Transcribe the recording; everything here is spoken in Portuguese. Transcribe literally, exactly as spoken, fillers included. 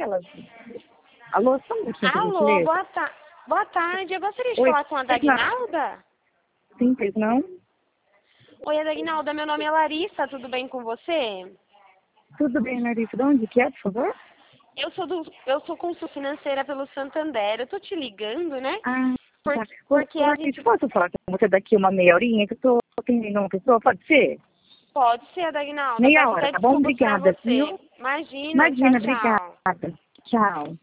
aquelas... Alô, só um minutinho, por Alô, gentileza. boa, ta... boa tarde. Eu gostaria de Oi, falar com a pois não. Dagnalda. Sim, pois não? Oi, Dagnalda, meu nome é Larissa, tudo bem com você? Tudo bem, Larissa. De onde que é, por favor? Eu sou do, eu sou consul financeira pelo Santander. Eu tô te ligando, né? Ah, tá. Porque, Ô, porque ô, a Larissa, gente posso falar com você daqui uma meia horinha que eu tô atendendo uma pessoa? Pode ser? pode ser, Dagnalda. Meia Peço hora, até tá bom? desculpas pra Obrigada, você. viu? Imagina, tchau, Imagina, tchau. obrigada. Tchau.